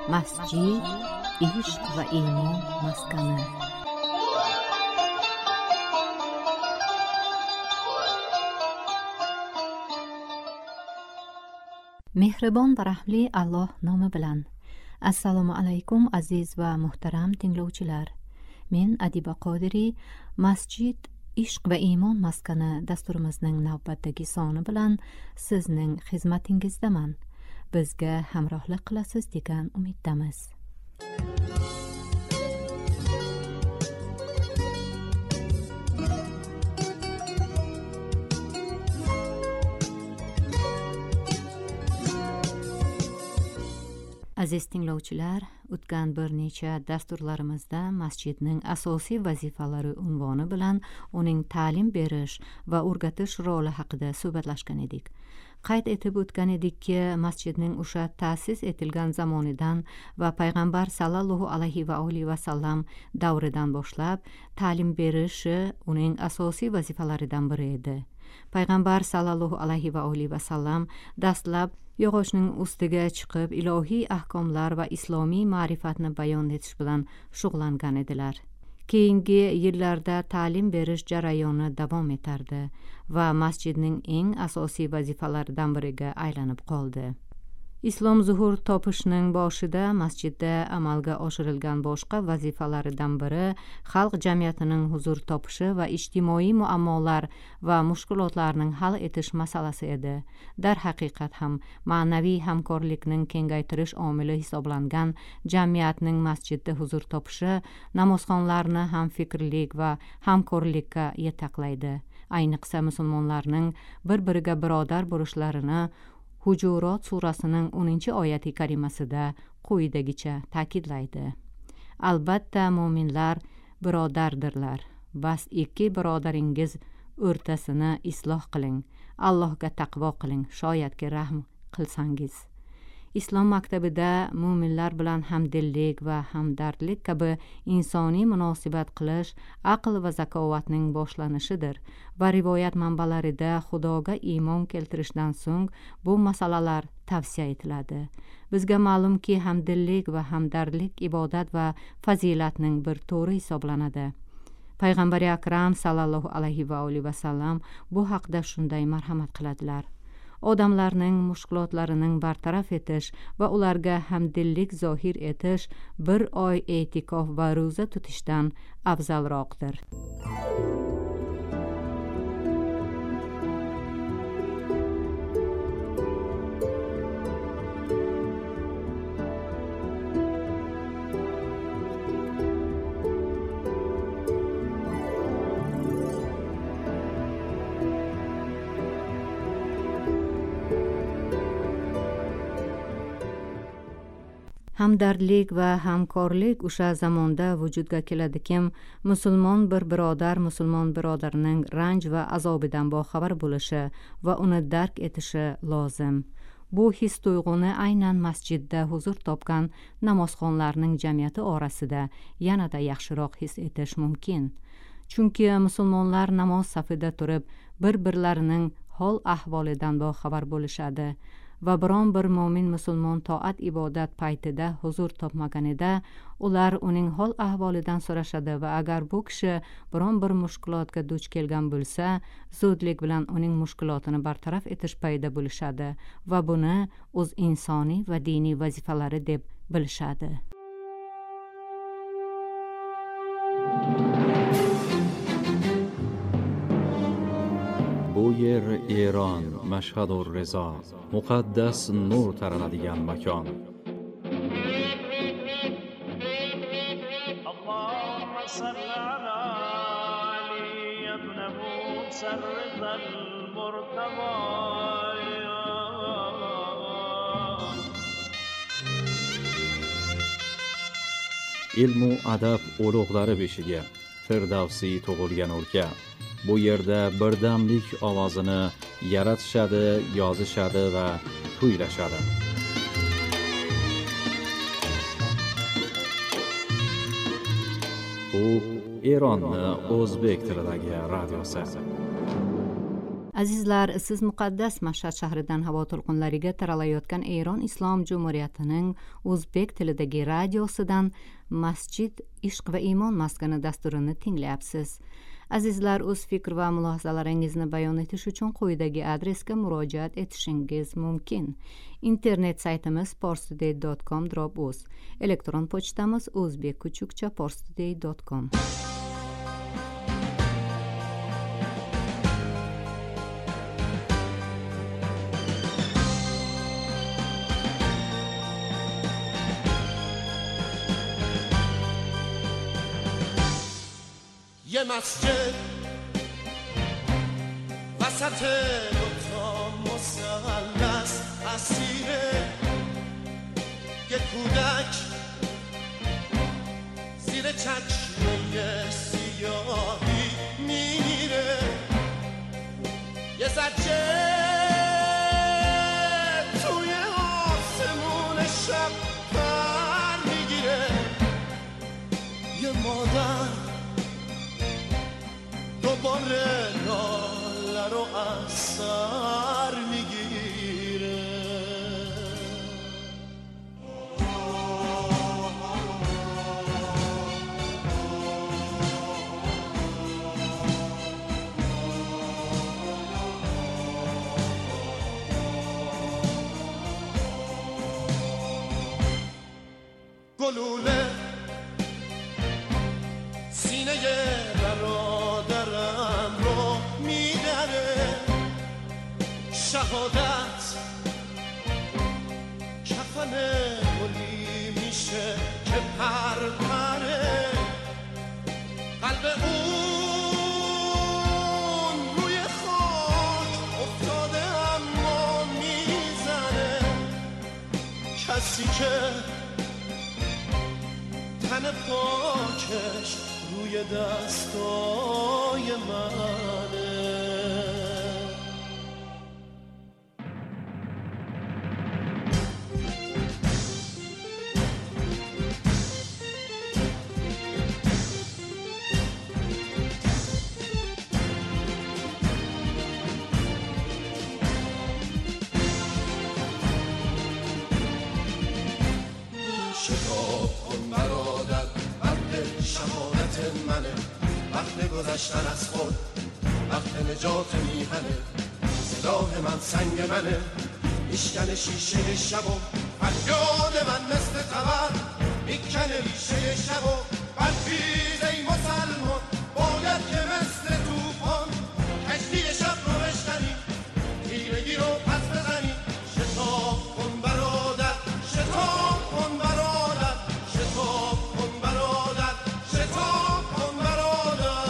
مسجد عشق و ایمان مسکن. مهربان و رحملی الله نام bilan. Assalomu alaykum aziz va muhtaram tinglovchilar. Men Adiba Qodiri Masjid Ishq va Iymon maskani dasturimizning navbatdagi soni bilan sizning xizmatingizdaman. Bizga hamrohlik qilasiz degan umiddamiz. Aziz tinglovchilar, o'tgan bir necha dasturlarimizda masjidning asosiy vazifalari unvoni bilan uning ta'lim berish va o'rgatish roli haqida suhbatlashgan edik. Qayd etib o'tgan edikki, masjidning o'sha ta'sis etilgan zamonidan va payg'ambar sallallohu alayhi va alihi va sallam davridan boshlab ta'lim berishi uning asosiy vazifalaridan biri edi. Payg'ambar sallallohu alayhi va alihi va sallam dastlab yog'ochning ustiga chiqib ilohiy ahkomlar va islomiy ma'rifatni bayon etish bilan shug'ullangan edilar. Keyingi yillarda ta'lim berish jarayoni davom etardi va masjidning eng asosiy vazifalaridan biriga aylanib qoldi. Islom zuhur topishning boshida masjidda amalga oshirilgan boshqa vazifalaridan biri xalq jamiyatining huzur topishi va ijtimoiy muammolar va mushkulotlarning hal etish masalasi edi. Dar haqiqat ham ma'naviy hamkorlikning kengaytirish omili hisoblangan jamiyatning masjidda huzur topishi namozxonlarni hamfikrlik va hamkorlikka yetaklaydi. Ayniqsa musulmonlarning bir-biriga birodar bo'lishlarini Hujurot surasining 10-oyati karimasida quyidagicha ta'kidlaydi. Albatta mo'minlar birodardirlar. Bas ikki birodaringiz o'rtasini isloh qiling. Allohga taqvo qiling, shoyatki rahm qilsangiz. Islom maktabida mo'minlar bilan hamdillik va hamdardlik kabi insoniy munosabat qilish aql va zakovatning boshlanishidir va rivoyat manbalarida Xudoga iymon keltirishdan so'ng bu masalalar tavsiya etiladi. Bizga ma'lumki, hamdillik va hamdardlik ibodat va fazilatning bir turi hisoblanadi. Payg'ambar akram sallallohu alayhi va alihi va sallam bu haqda shunday marhamat qiladilar: odamlarning mushkulotlarining bartaraf etish va ularga hamdillik zohir etish bir oy e'tikof va ro'za tutishdan afzalroqdir. Hamdardlik va hamkorlik o'sha zamonda vujudga keladikim, musulmon bir birodar musulmon birodarining ranj va azobidan boxabar bo'lishi va uni dark etishi lozim. Bu his tuyg'uni aynan masjidda huzur topgan namozxonlarning jamiyati orasida yanada yaxshiroq his etish mumkin. Chunki musulmonlar namoz safida turib bir-birlarining hol ahvolidan boxabar bo'lishadi va biron bir mo'min musulmon toat ibodat paytida huzur topmaganida ular uning hol ahvolidan so'rashadi va agar bu kishi biron bir mushkulotga duch kelgan bo'lsa, zudlik bilan uning mushkulotini bartaraf etish payida bo'lishadi va buni o'z insoniy va diniy vazifalari deb bilishadi. Bu yer Eron, Mashhad-ur Rizo, muqaddas nur taranadigan makon. Ilmu adab ulug'lari beshiga Firdavsiy tug'ilgan o'lka. Bu yerda birdamlik ovozini yaratishadi, yozishadi va kuylashadi. Bu Eronning o'zbek tilidagi radiosi. Azizlar, siz muqaddas Mashhad shahridan havo to'lqinlariga taralayotgan Eron Islom Jumhuriyatining o'zbek tilidagi radiosidan Masjid Ishq va Iymon maskani dasturini tinglayapsiz. Azizlar, o'z fikr va mulohazalaringizni bayon etish uchun quyidagi adresga murojaat etishingiz mumkin. Internet saytimiz parstoday.com/uz, elektron pochtamiz o'zbek-parstoday.com. یه مسجد وسط دوتا مثلث اسیره، یه کودک زیر چکمه سیاهی میره، یه زجه توی آسمون شب پر میگیره، یه مادر دوباره لاله رو از سر میگیره. گلوله سینه برادرم رو میدره، شهادت کفن گلی میشه که پرپره، قلب اون روی خاک افتاده اما میزنه، کسی که تن پاکش روی دستای منه. شتاب کن برادر، وقت شهادت منه، وقت گذشتن از خود، وقت نجات میهنه، سلاح من سنگ منه، میشکن شیشه شب و فریاد من مثل تبر میکنه ریشه شب و برخیز ای مسلمان، باید که مثل توفان کشتی شب رو بشکنی، تیرگی رو پس بزنی. شتاب کن برادر، شتاب کن برادر، شتاب کن برادر، شتاب کن برادر.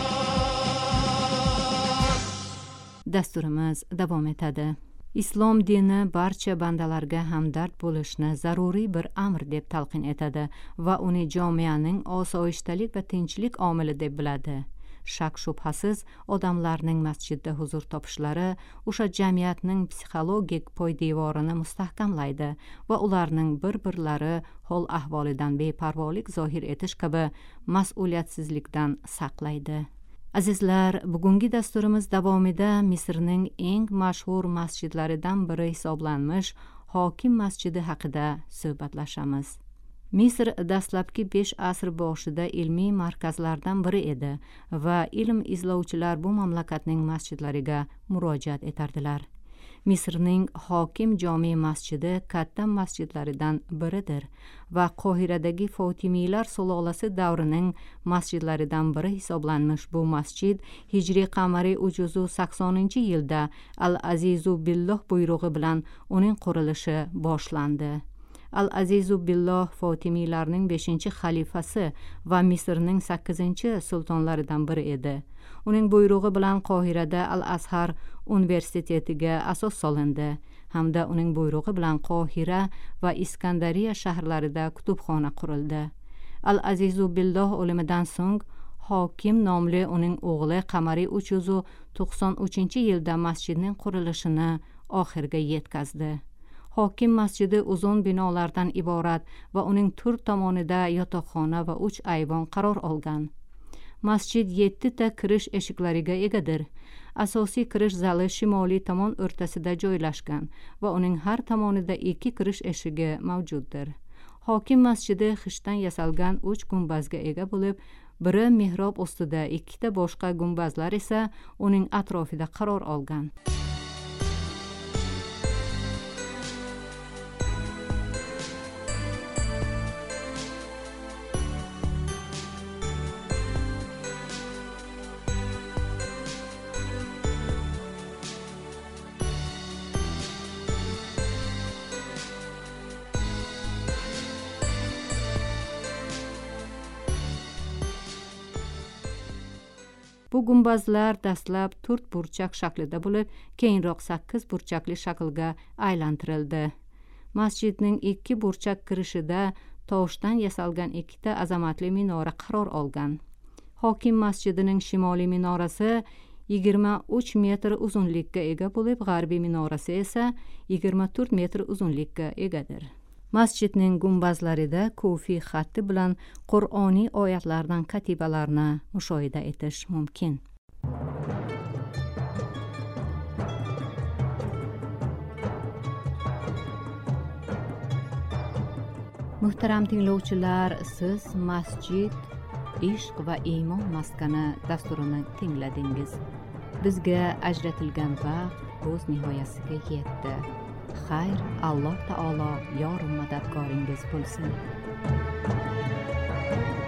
Dasturimiz davom etadi. Islom dini barcha bandalarga hamdard bo'lishni zaruriy bir amr deb talqin etadi va uni jamiyaning osoyishtalik va tinchlik omili deb biladi. Shak shubhasiz odamlarning masjidda huzur topishlari o'sha jamiyatning psixologik poydevorini mustahkamlaydi va ularning bir-birlari hol ahvolidan beparvolik zohir etish kabi mas'uliyatsizlikdan saqlaydi. Azizlar, bugungi dasturimiz davomida Misrning eng mashhur masjidlaridan biri hisoblanmish Hokim masjidi haqida suhbatlashamiz. Misr dastlabki 5 asr boshida ilmiy markazlardan biri edi va ilm izlovchilar bu mamlakatning masjidlariga murojaat etardilar. Misrning Hokim jome masjidi katta masjidlaridan biridir va Qohiradagi Fotimiylar sulolasi davrining masjidlaridan biri hisoblanmish bu masjid Hijriy qamari 380-yilda Al-Azizu Billoh buyrug'i bilan uning qurilishi boshlandi. Al-Azizu Billoh Fotimiylarning 5-xalifasi va Misrning 8-sultonlaridan biri edi. Uning buyrug'i bilan Qohirada Al-Azhar universitetiga asos solindi hamda uning buyrug'i bilan Qohira va Iskandariya shaharlarida kutubxona qurildi. Al-Azizu Billoh o'limidan so'ng Hokim nomli uning o'g'li qamariy 393-yilda masjidning qurilishini oxiriga yetkazdi. Hokim masjidi uzun binolardan iborat va uning tur tomonida yotoqxona va 3 ayvon qaror olgan. Masjid 7 ta kirish eshiklariga egadir. Asosiy kirish zali shimoliy tomon o'rtasida joylashgan va uning har tomonida 2 kirish eshigi mavjuddir. Hokim masjidi xishdan yasalgan 3 gumbazga ega bo'lib, biri mehrob ustida, 2 ta boshqa gumbazlar esa uning atrofida qaror olgan. Bu gumbazlar dastlab 4 burchak shaklida bo'lib, keyinroq 8 burchakli shaklga aylantirildi. Masjidning 2 burchak kirishida toshdan yasalgan 2 ta azamatli minora qaror olgan. Hokim masjidining shimoliy minorasi 23 metr uzunlikka ega bo'lib, g'arbiy minorasi esa 24 metr uzunlikka egadir. Masjidning gumbazlarida kufiy xatti bilan Qur'oniy oyatlardan katibalarni mushohida etish mumkin. Muhtaram tinglovchilar, siz Masjid, ishq va iymon maskani dasturini tingladingiz. Bizga ajratilgan vaqt o'z nihoyasiga yetdi. Xayr, Alloh taolo yor madadkoringiz bo'lsin.